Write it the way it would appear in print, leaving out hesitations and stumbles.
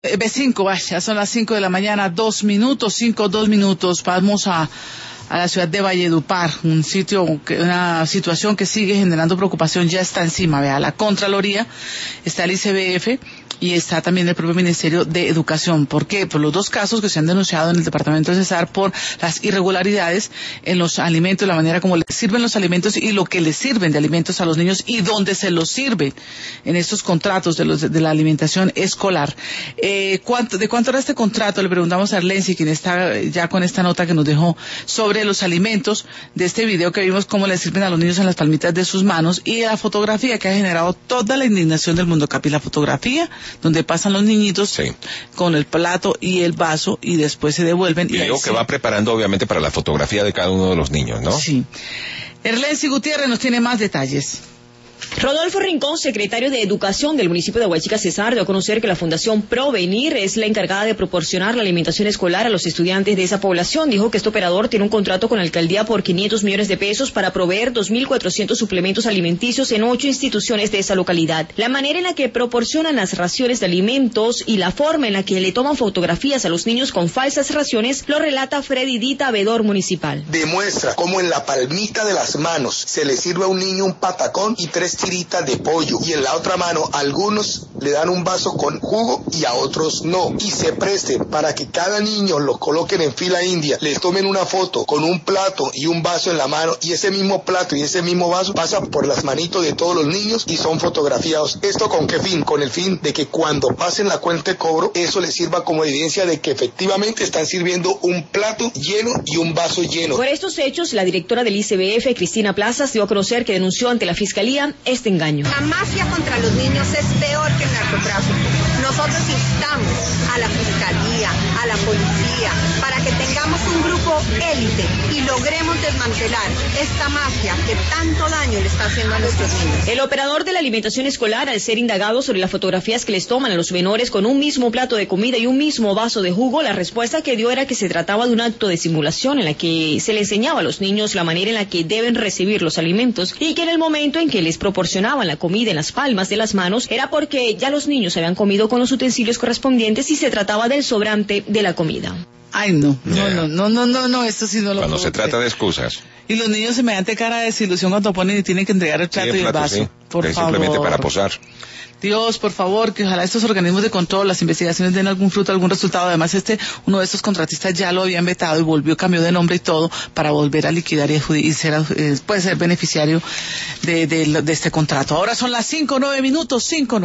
B5, ya son las 5 de la mañana, 2 minutos, 2 minutos. Vamos a la ciudad de Valledupar, una situación que sigue generando preocupación, ya está encima. Vea, la Contraloría, está el ICBF y está también el propio Ministerio de Educación. ¿Por qué? Por los dos casos que se han denunciado en el departamento de Cesar por las irregularidades en los alimentos, la manera como les sirven los alimentos y lo que les sirven de alimentos a los niños y dónde se los sirven en estos contratos de la alimentación escolar. ¿De cuánto era este contrato? Le preguntamos a Arlensi, quien está ya con esta nota que nos dejó sobre los alimentos de este video que vimos cómo les sirven a los niños en las palmitas de sus manos, y la fotografía que ha generado toda la indignación del mundo, Capi, la fotografía donde pasan los niñitos con el plato y el vaso y después se devuelven. Video que va preparando obviamente para la fotografía de cada uno de los niños, ¿no? Sí. Erlensi Gutiérrez nos tiene más detalles. Rodolfo Rincón, secretario de Educación del municipio de Guachica, Cesar, dio a conocer que la Fundación Provenir es la encargada de proporcionar la alimentación escolar a los estudiantes de esa población. Dijo que este operador tiene un contrato con la alcaldía por 500 millones de pesos para proveer 2.400 suplementos alimenticios en 8 instituciones de esa localidad. La manera en la que proporcionan las raciones de alimentos y la forma en la que le toman fotografías a los niños con falsas raciones lo relata Freddy Dita, veedor municipal. Demuestra cómo en la palmita de las manos se le sirve a un niño un patacón y 3 tiritas de pollo, y en la otra mano algunos le dan un vaso con jugo y a otros no, y se presten para que cada niño lo coloquen en fila india, les tomen una foto con un plato y un vaso en la mano, y ese mismo plato y ese mismo vaso pasa por las manitos de todos los niños y son fotografiados. ¿Esto con qué fin? Con el fin de que cuando pasen la cuenta de cobro, eso les sirva como evidencia de que efectivamente están sirviendo un plato lleno y un vaso lleno. Por estos hechos, la directora del ICBF, Cristina Plazas, dio a conocer que denunció ante la Fiscalía este engaño. La mafia contra los niños es peor que el narcotráfico. Nosotros instamos a la Fiscalía, a la Policía, para que tengamos un grupo élite y logremos desmantelar esta mafia que tanto daño le está haciendo a nuestros niños. El operador de la alimentación escolar, al ser indagado sobre las fotografías que les toman a los menores con un mismo plato de comida y un mismo vaso de jugo, la respuesta que dio era que se trataba de un acto de simulación en la que se le enseñaba a los niños la manera en la que deben recibir los alimentos, y que en el momento en que les proporcionaban la comida en las palmas de las manos era porque ya los niños habían comido con los utensilios correspondientes y se trataba del sobrante de la comida. Ay, no, esto sí no lo Cuando puedo se trata creer. de excusas. Y los niños semejante cara de desilusión cuando ponen y tienen que entregar el plato y el vaso. Sí, por es favor. simplemente para posar. Dios, por favor, que ojalá estos organismos de control, las investigaciones den algún fruto, algún resultado. Además, uno de estos contratistas ya lo habían vetado y cambió de nombre y todo para volver a liquidar y puede ser beneficiario de este contrato. Ahora son las 5:09, 5:09.